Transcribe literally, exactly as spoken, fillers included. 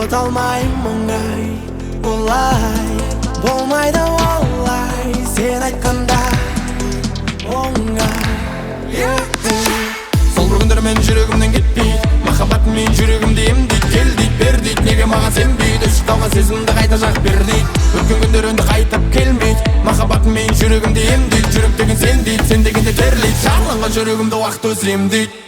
ұмыта алмаймын оңай, олай болмайды олай, сен айтқандай оңай. Сол бір күндер мен жүрегімнен кетпейді, махаббат мен жүрегімді емдейді. Кел дейді, бер дейді, неге маған сенбейді, өшіп қалған сезімді қайта жақ бер дейді. Өткен күндер önді қайтып келмейді, махаббат мен жүрегімді емдейді. Жүрек деген сен дейді, сен дегенде терлейді, шарланған жүрегімді уақыт өзі емдейді.